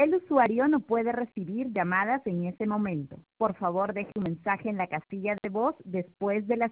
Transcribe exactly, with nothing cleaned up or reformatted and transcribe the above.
El usuario no puede recibir llamadas en ese momento. Por favor, deje un mensaje en la casilla de voz después de la